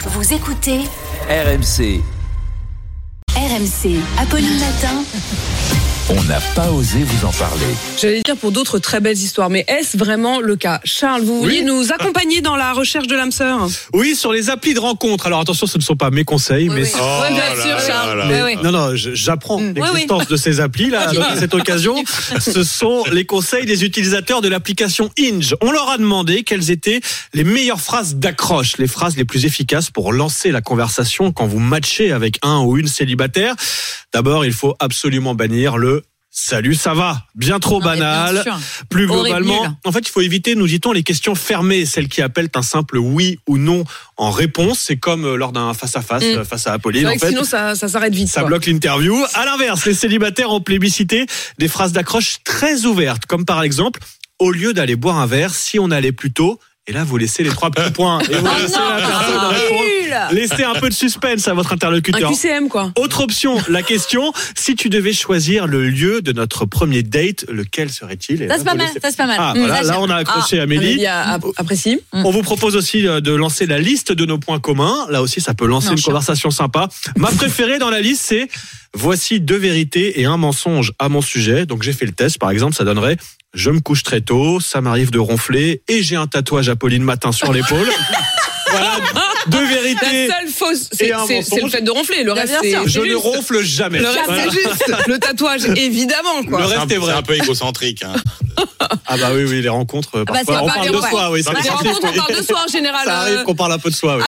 Vous écoutez RMC. RMC, Apolline Matin. On n'a pas osé vous en parler. J'allais dire pour d'autres très belles histoires, mais est-ce vraiment le cas? Charles, vous vouliez nous accompagner dans la recherche de l'âme sœur? Oui, sur les applis de rencontre. Alors attention, ce ne sont pas mes conseils, mais... Oui, bien sûr, Charles. Non, j'apprends l'existence de ces applis là. À cette occasion, ce sont les conseils des utilisateurs de l'application Hinge. On leur a demandé quelles étaient les meilleures phrases d'accroche, les phrases les plus efficaces pour lancer la conversation quand vous matchez avec un ou une célibataire. D'abord, il faut absolument bannir le salut, ça va, bien trop banal. Plus globalement, en fait, il faut éviter, nous dit-on, les questions fermées, celles qui appellent un simple oui ou non en réponse. C'est comme lors d'un face-à-face, face à Apolline. En fait, sinon, ça s'arrête vite. Ça bloque l'interview. À l'inverse, les célibataires ont plébiscité des phrases d'accroche très ouvertes, comme par exemple, au lieu d'aller boire un verre, si on allait plus tôt. Et là, vous laissez les 3 petits points. Et vous laissez la personne répondre. Laissez un peu de suspense à votre interlocuteur. Un QCM, quoi. Autre option, la question, si tu devais choisir le lieu de notre premier date, lequel serait-il? Ça, c'est pas mal, ça, c'est pas mal. Ah, voilà, là, on a accroché Amélie. Apprécie. On vous propose aussi de lancer la liste de nos points communs. Là aussi, ça peut lancer une conversation sympa. Ma préférée dans la liste, c'est voici 2 vérités et un mensonge à mon sujet. Donc, j'ai fait le test. Par exemple, ça donnerait: je me couche très tôt, ça m'arrive de ronfler et j'ai un tatouage Apolline Matin sur l'épaule. Voilà, 2 vérités. La seule fausse, c'est le fait de ronfler. Le reste, c'est je ne ronfle jamais. Le reste, c'est juste. Le tatouage, évidemment, quoi. Le reste est vrai. C'est un peu égocentrique. Hein. Ah bah oui, les rencontres, parfois, on parle de soi. Oui, les rencontres, on parle de soi en général. Ça arrive qu'on parle un peu de soi, oui.